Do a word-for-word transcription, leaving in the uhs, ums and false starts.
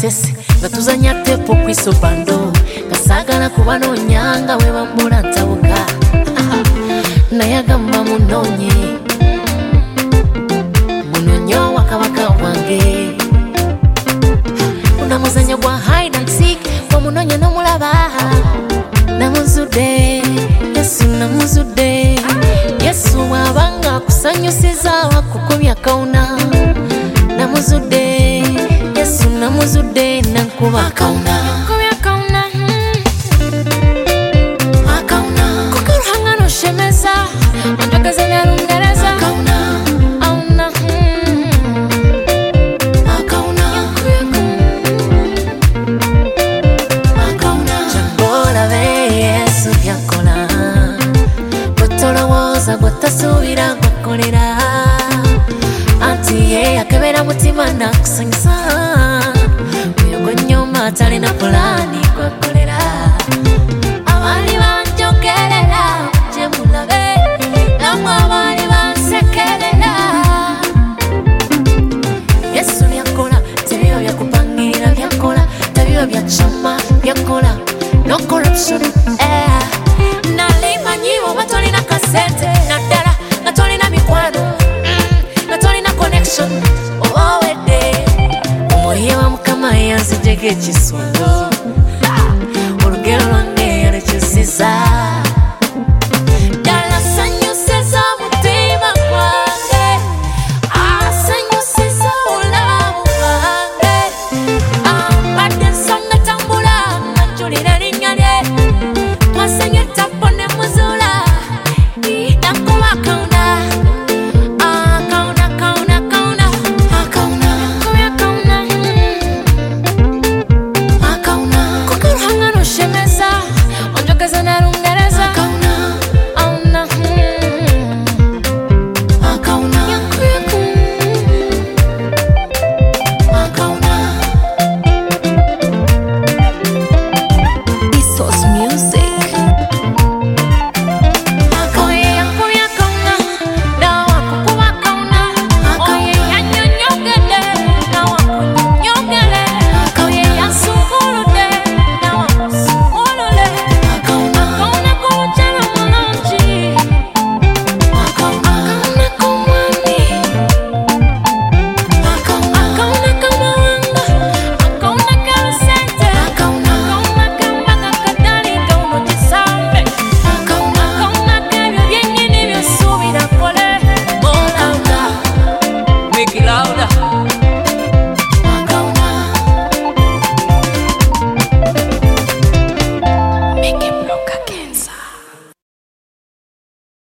kasese nga tuzanya tepo kwiso bando kasagala kubano nyanga we bambula ntabuka nayagamba munonye munonyo wakabaka wange unamuzanya gwa hide and seek wa munonye no mulaba namuzude Yesu namuzude Yesu wabanga kusanyusiza wakukubya kauna namuzude Yesu namuzude nankuba kauna kubya kauna akauna kukuruhanga no shemeza andagaza nyarungereza kauna auna akauna akauna jambola be Yesu yakola botolowoza botasubira gukorera anti ye akebera mutima nakusanyisa uyogo nyuma atali na polani gukorera abali banjogerera je mulabe namwe abali bansekerera Yesu yakola tebiyo byakupangira byakola tebiyo byachama byakola no corruption eh nalimanyiwo batolina kasente nadala natolina mikwano natolina connection oh ede omoye wa mukama yanzijege kiswando